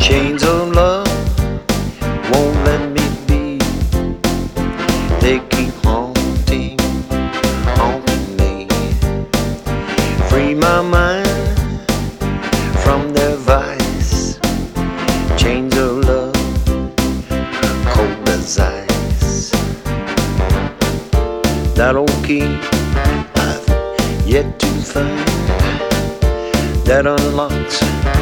Chains of love won't let me be. They keep haunting me. Free my mind from their vice. Chains of love, cold as ice. That old key I've yet to find that unlocks